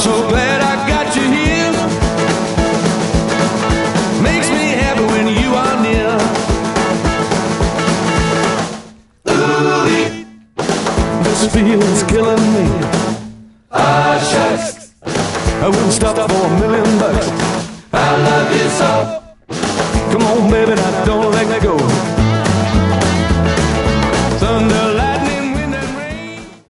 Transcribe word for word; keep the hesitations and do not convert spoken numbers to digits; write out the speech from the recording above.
so glad I got you here. Makes me happy when you are near. Ooh, this feeling's killing me. Ah, shucks, I wouldn't stop for a million bucks. I love you so.